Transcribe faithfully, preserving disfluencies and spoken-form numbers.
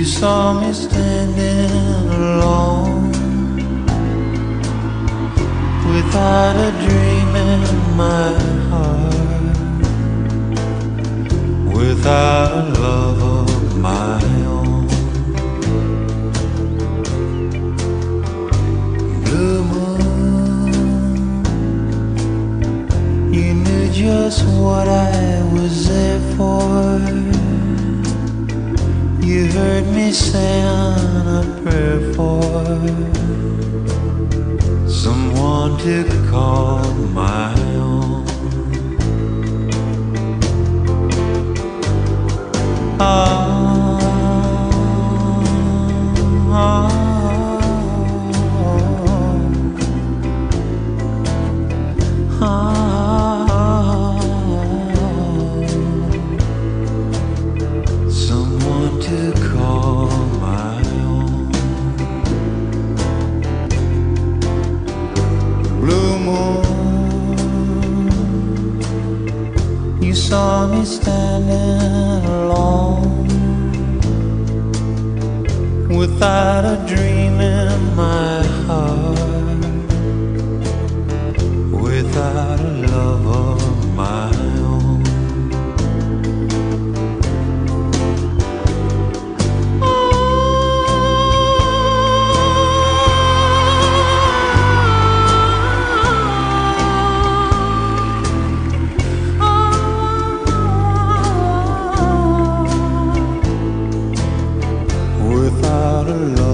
saw me standing alone, without a dream in my heart, without a love of my own. Blue moon, you knew just what I was there for. You heard me saying a prayer for someone to call my own. Ah, ah, ah, ah, someone to call my own. Blue moon, you saw me standing alone, without a dream in my heart, without a love of my own. Without a love